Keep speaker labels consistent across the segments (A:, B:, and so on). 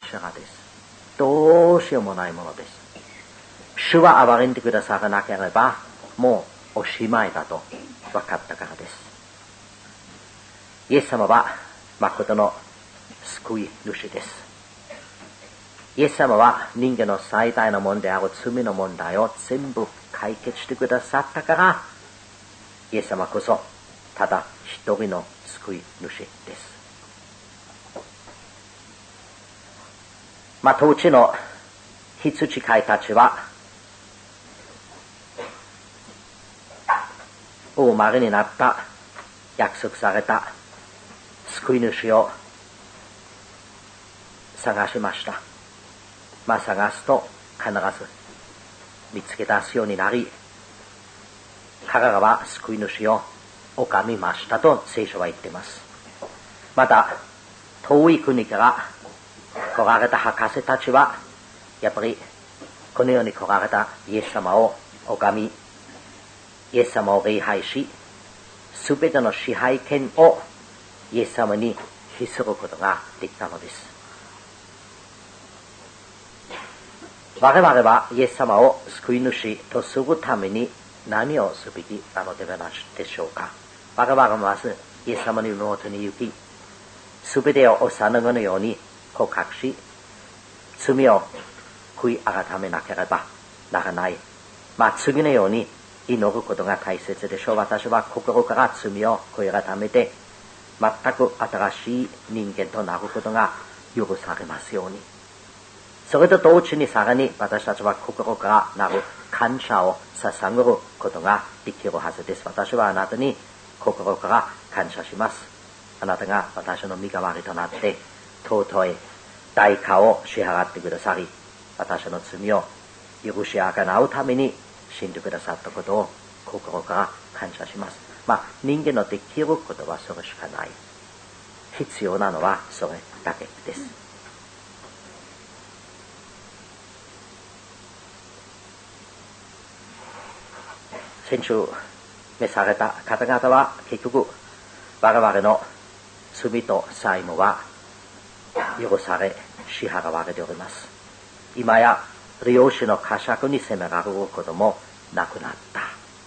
A: ちがです。どうしようもないものです。主は憐れんでくださらなければもうおしまいだと分かったからです。イエス様は誠の救い主です。イエス様は人間の最大の問題である罪の問題を全部解決してくださったから、イエス様こそただ一人の救い主です。当地の羊飼いたちはお生まれになった約束された救い主を探しました。探すと必ず見つけ出すようになり、彼らは救い主を拝みましたと聖書は言っています。また遠い国から来られた博士たちはやっぱりこの世に来られたイエス様を拝み、イエス様を礼拝し、すべての支配権をイエス様に引き継ぐことができたのです。我々はイエス様を救い主とするために何をすべきなのではないでしょうか。我々はまずイエス様の妹に行き、すべてを幼子のように告白し、罪を悔い改めなければならない。次のように祈ることが大切でしょう。私は心から罪を悔い改めて、全く新しい人間となることが許されますように。それと同時にさらに私たちは心からなる感謝を捧げることができるはずです。私はあなたに心から感謝します。あなたが私の身代わりとなって尊い代価を支払ってくださり、私の罪を許しあがなうために死んでくださったことを心から感謝します。人間のできることはそれしかない。必要なのはそれだけです。先週召された方々は結局我々の罪と債務は許され支払われております。今や領主の呵責に責められることもなくなった。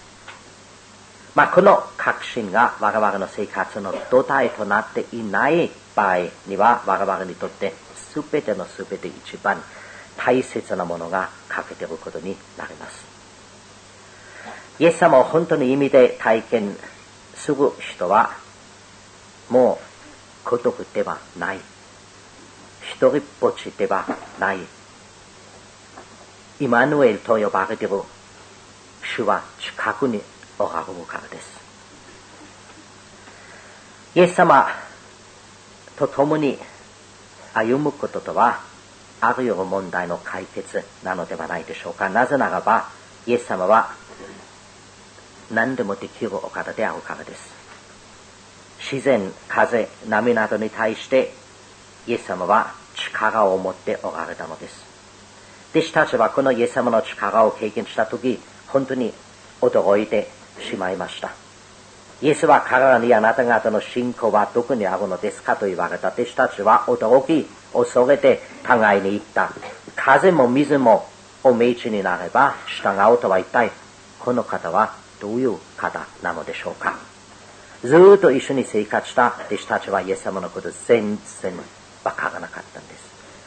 A: この確信が我々の生活の土台となっていない場合には、我々にとって全ての全て一番大切なものが欠けていることになります。イエス様を本当に意味で体験する人はもう孤独ではない、一人っぽっちではない。イマヌエルと呼ばれている主は近くにおられるからです。イエス様と共に歩むこととはあらゆる問題の解決なのではないでしょうか。なぜならばイエス様は何でもできるお方であるからです。自然、風、波などに対してイエス様は力を持っておられたのです。弟子たちはこのイエス様の力を経験したとき、本当に驚いてしまいました。イエスは彼らにあなた方の信仰はどこにあるのですかと言われた。弟子たちは驚き、恐れて互いに言った。風も水もお命じになれば従うとは一体この方はどういう方なのでしょうか。ずっと一緒に生活した弟子たちはイエス様のこと全然わからなかったんです。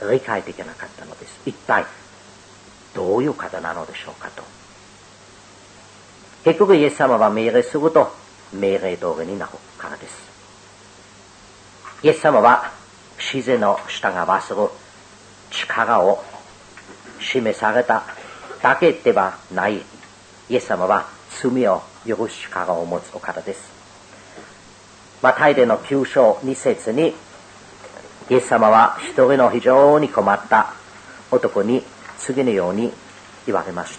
A: 理解できなかったのです。一体どういう方なのでしょうかと。結局イエス様は命令すると命令通りになるからです。イエス様は自然を従わせる力を示されただけではない。イエス様は罪を許す力を持つお方です。マタイでの9章2節にイエス様は一人の非常に困った男に次のように言われました。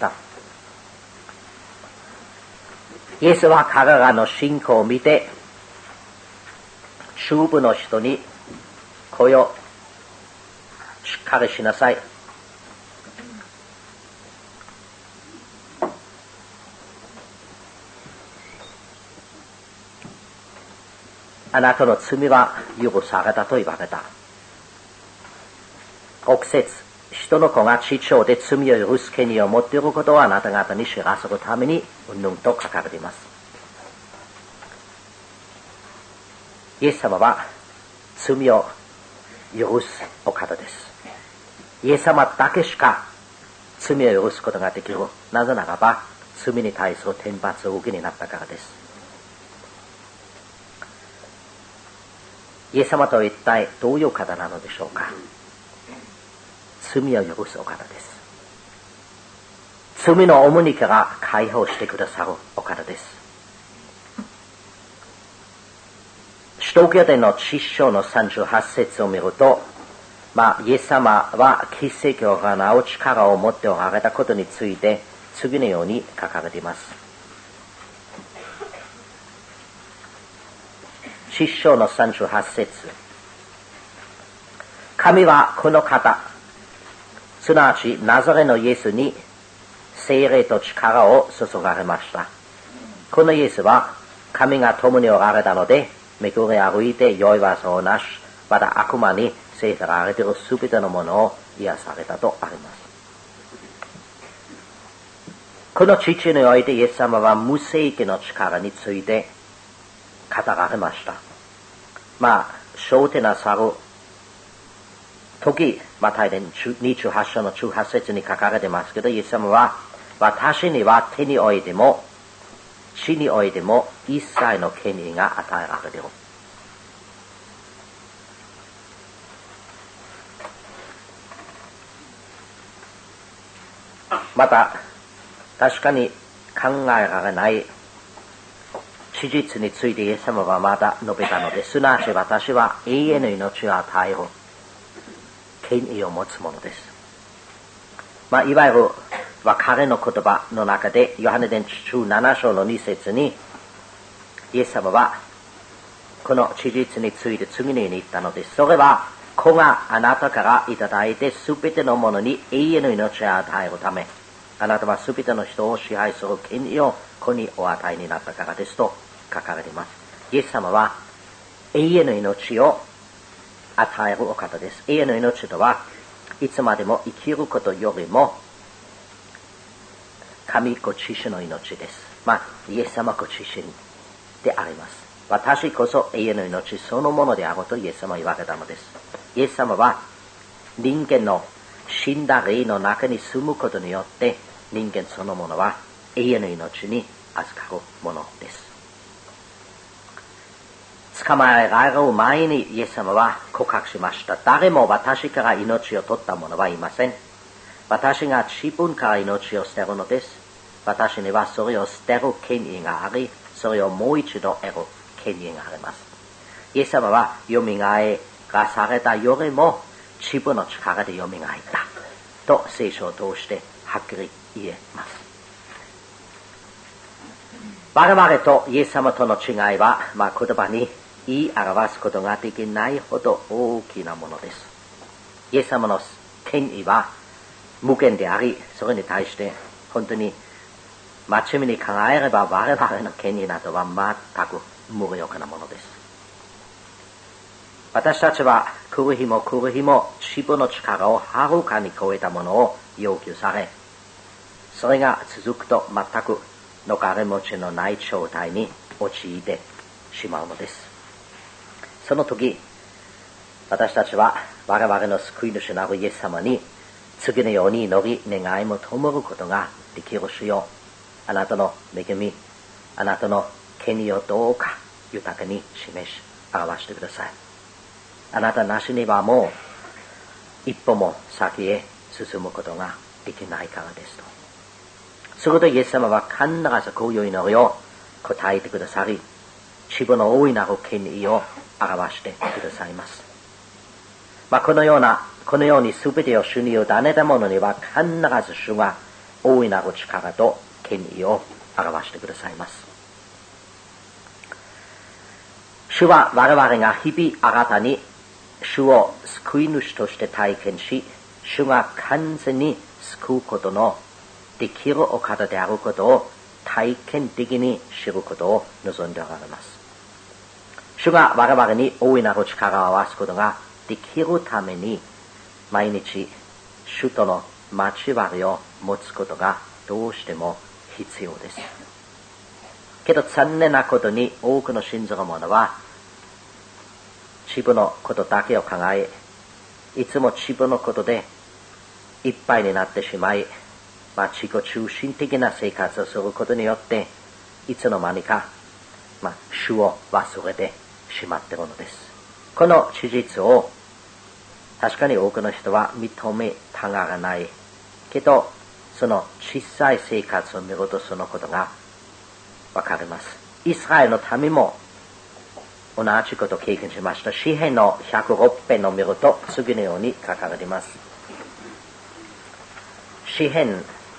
A: イエスは彼らの信仰を見て主婦の人にこれをしっかりしなさい、あなたの罪は許されたと言われた。 6節、人の子が地上で罪を許す権利を持っていることをあなた方に知らせるためにうんぬんと書かれています。イエス様は罪を許すお方です。イエス様だけしか罪を許すことができる。なぜならば罪に対する天罰を受けになったからです。イエス様とは一体どういう方なのでしょうか。罪を許すお方です。罪の重荷から解放してくださるお方です。使徒行伝の1章の38節を見ると、イエス様は奇跡を行う力を持っておられたことについて次のように書かれています。1章の38節、神はこの方、すなわちナザレのイエスに聖霊と力を注がれました。このイエスは神が共におられたので、めくり歩いて良い技をなし、また悪魔に制せられているすべてのものを癒されたとあります。この父においてイエス様は無聖義の力について語られました。焦点なさる時、マタイ伝28章の18節に書かれてますけど、イエス様は私には手においても地においても一切の権利が与えられている。また確かに考えられない事実についてイエス様はまだ述べたのです。すなわち私は永遠の命を与える権利を持つものです。いわゆる彼の言葉の中でヨハネ伝17章の2節にイエス様はこの事実について次のように言ったのです。それは子があなたからいただいてすべてのものに永遠の命を与えるため、あなたはすべての人を支配する権利を子にお与えになったからですと書かれています。イエス様は永遠の命を与えるお方です。永遠の命とはいつまでも生きることよりも神ご自身の命です。イエス様ご自身であります。私こそ永遠の命そのものであるとイエス様は言われたのです。イエス様は人間の死んだ霊の中に住むことによって人間そのものは永遠の命に預かるものです。捕まえられる前にイエス様は告白しました。誰も私から命を取った者はいません。私が自分から命を捨てるのです。私にはそれを捨てる権利があり、それをもう一度得る権利があります。イエス様は蘇らされたよりも自分の力で蘇ったと聖書を通してはっきり言えます。我々とイエス様との違いは、言葉に言い表すことができないほど大きなものです。イエス様の権威は無限であり、それに対して本当に真面目に考えれば我々の権威などは全く無力なものです。私たちは来る日も来る日も自分の力をはるかに超えたものを要求され、それが続くと全く逃れ持ちのない状態に陥ってしまうのです。その時、私たちは我々の救い主なるイエス様に次のように祈り願いも灯ることができる主よ、あなたの恵み、あなたの権利をどうか豊かに示し表してください。あなたなしにはもう一歩も先へ進むことができないからですと。するとイエス様は必ずこういう祈りを答えてくださり、自分の大いなる権利を表してくださいます。このように全てを主に委ねた者には必ず主が大いなる力と権利を表してくださいます。主は我々が日々新たに主を救い主として体験し、主が完全に救うことのできるお方であることを体験的に知ることを望んでおられます。主が我々に大いなる力を合わすことができるために、 毎日主との交わりを持つことがどうしても必要です。けど残念なことに多くの信ずる者は自分のことだけを考え、いつも自分のことでいっぱいになってしまい、自己中心的な生活をすることによっていつの間にか、主を忘れてしまっているのです。この事実を確かに多くの人は認めたがらないけど、その小さい生活を見るとそのことがわかります。イスラエルの民も同じことを経験しました。詩編の106編を見ると次のように書かれています。詩編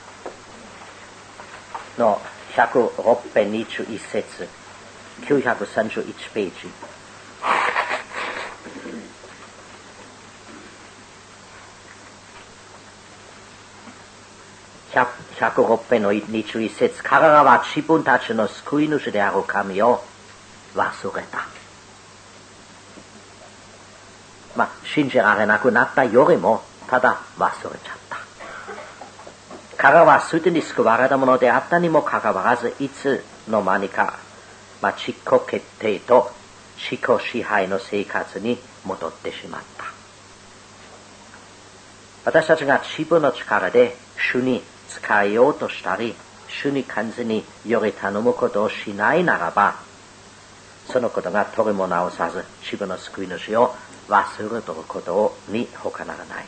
A: の106編21節931ページ。106編の21節、彼らは自分たちの救い主である神を忘れた。信じられなくなったよりもただ忘れちゃった。彼らはすでに救われたものであったにもかかわらず、いつの間にか、自己決定と自己支配の生活に戻ってしまった。私たちが自分の力で主に使えようとしたり、主に完全により頼むことをしないならば、そのことが取りも直さず自分の救い主を忘れとることに他ならない。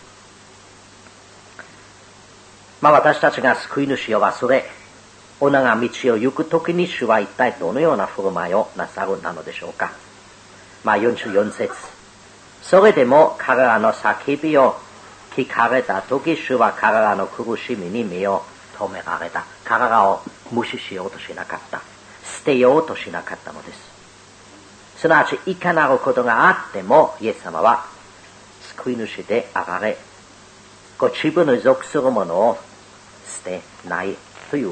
A: 私たちが救い主を忘れ、己が道を行くときに主は一体どのような振る舞いをなさるなのでしょうか。44節。それでも彼らの叫びを聞かれたとき、主は彼らの苦しみに目を留められた。彼らを無視しようとしなかった。捨てようとしなかったのです。すなわちいかなることがあっても、イエス様は救い主であられ、ご自分に属するものを捨てないという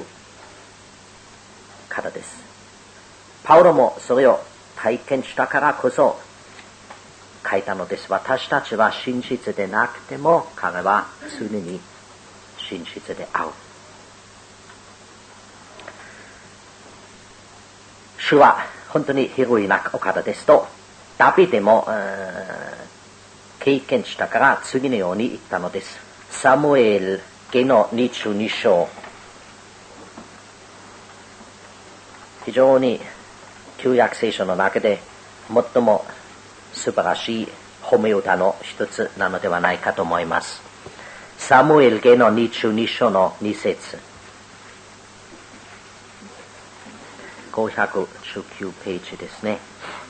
A: 方です。パウロもそれを体験したからこそ書いたのです。私たちは真実でなくても彼は常に真実である。主は本当に広いなお方ですとダビデも経験したから次のように言ったのです。サムエル記の22章、非常に旧約聖書の中で最も素晴らしい褒め歌の一つなのではないかと思います。サムエル記の22章の2節、519ページですね。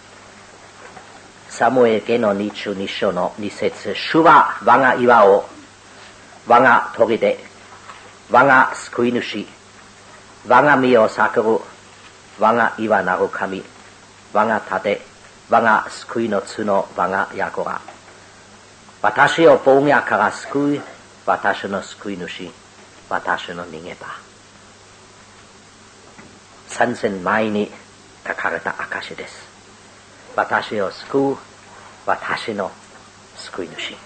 A: サムエル記の22章の2節、主は我が岩を、我が砦、我が救い主、我が身を避ける我が岩なる神、我が盾、我が救いの角、我が櫓。私を暴虐から救い、私の救い主、私の逃げ場。3000前に書かれた証です。私を救う、私の救い主。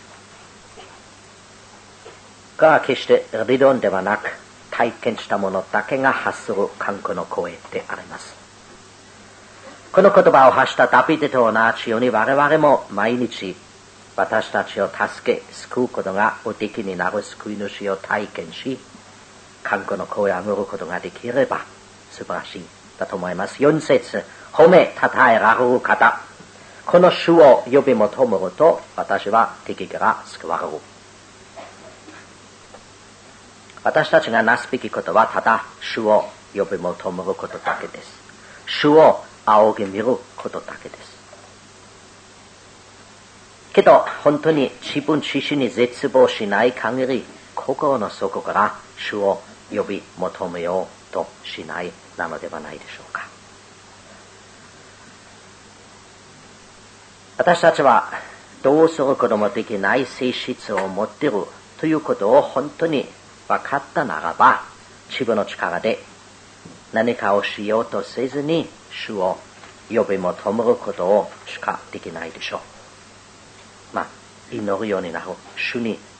A: これは決して理論ではなく、体験したものだけが発する歓喜の声であります。この言葉を発したダビデと同じように、我々も毎日私たちを助け救うことがおできになる救い主を体験し、歓喜の声を上げることができれば素晴らしいだと思います。4節、褒めたたえられる方、この主を呼び求めると私は敵から救われる。私たちがなすべきことはただ主を呼び求めることだけです。主を仰ぎ見ることだけです。けど本当に自分自身に絶望しない限り、心の底から主を呼び求めようとしないなのではないでしょうか。私たちはどうすることもできない性質を持っているということを本当に分かったならば、自分の力で何かをしようとせずに主を呼び求めることをしかできないでしょう。 祈るようになる。主に